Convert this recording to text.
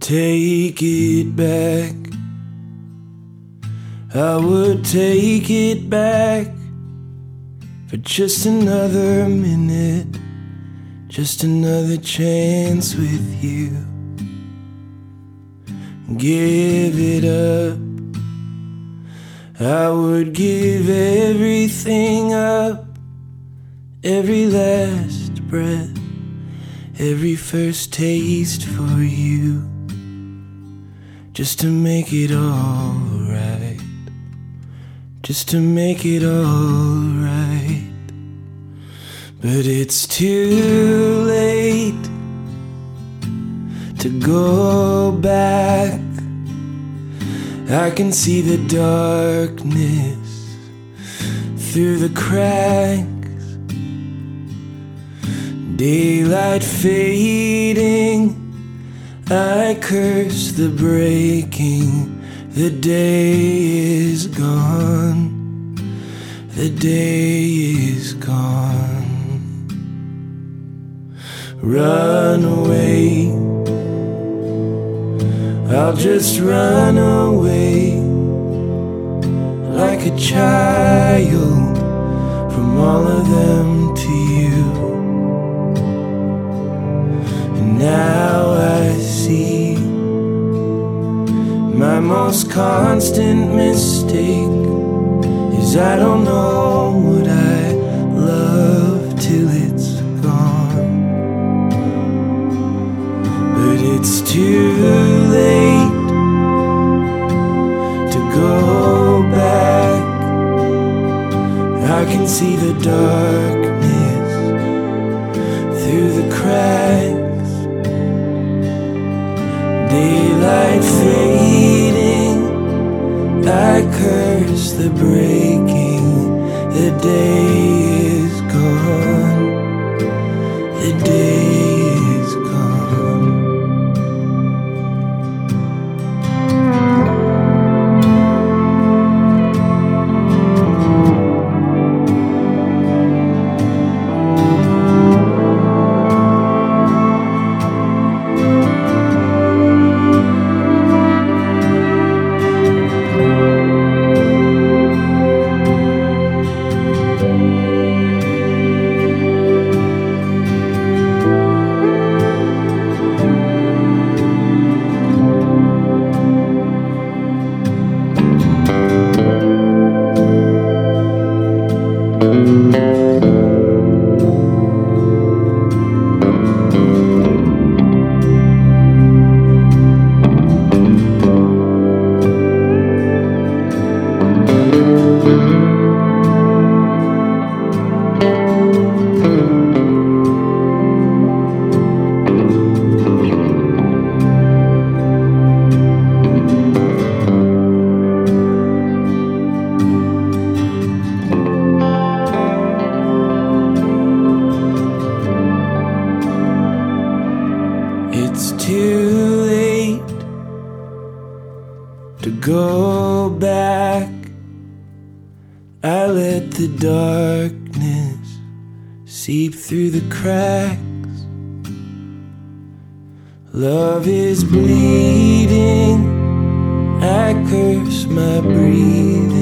take it back. I would take it back for just another minute, just another chance with you. Give it up. I would give everything up, every last breath, every first taste for you, just to make it all right, just to make it all right. But it's too late to go back. I can see the darkness through the cracks, daylight fading. I curse the breaking. The day is gone. The day is gone. Run away. I'll just run away like a child from all of them to you. And now I see my most constant mistake is I don't know what I love till it's gone. But it's too late to go back. I can see the darkness through the cracks, daylight fading. I curse the breaking. The day is gone. The day is gone. It's too late to go back. I let the darkness seep through the cracks. Love is bleeding. I curse my breathing.